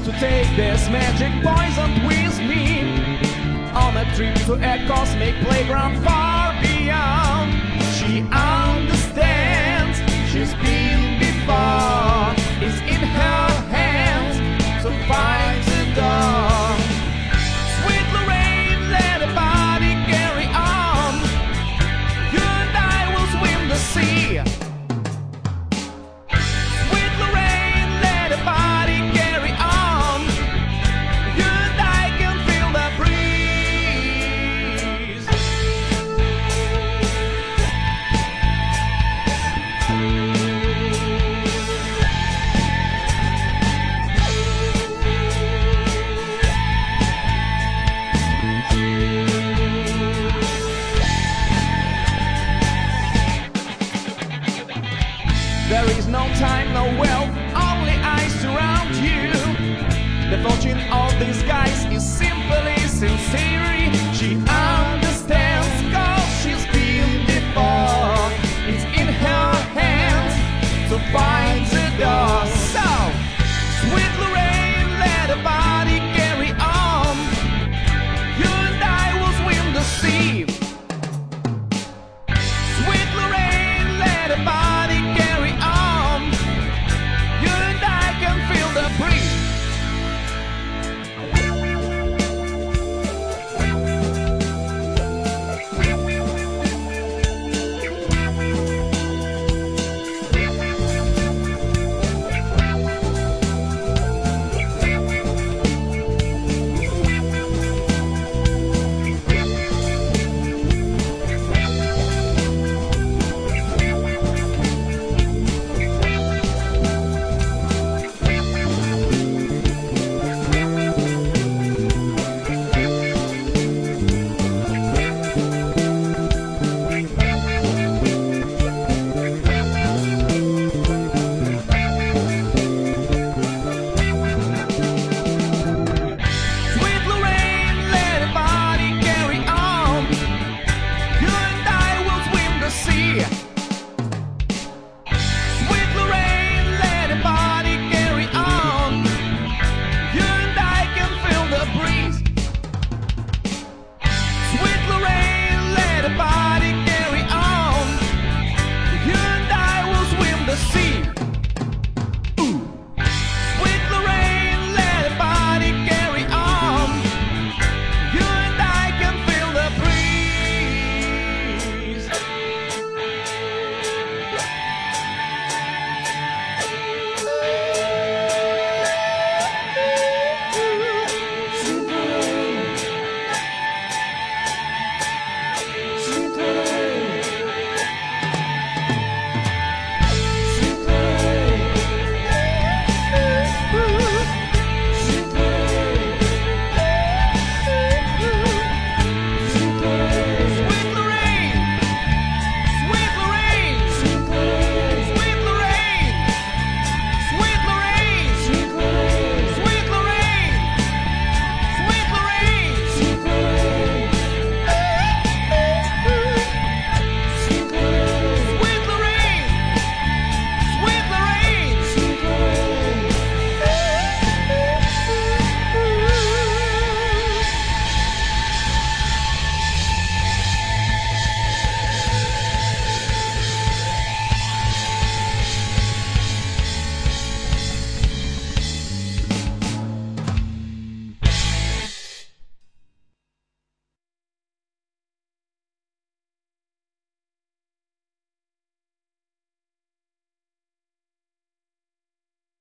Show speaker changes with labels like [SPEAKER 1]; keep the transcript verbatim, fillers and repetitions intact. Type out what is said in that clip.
[SPEAKER 1] to take this magic poison with me on a trip to a cosmic playground far beyond. She understands, she's been before. It's in her hands to find the door. Sweet Lorraine, let the body carry on. You and I will swim the sea. Sweet Lorraine, let the body carry on. You and I can feel the breeze. There is no time, no wealth, only eyes surround you. The fortune of these guys is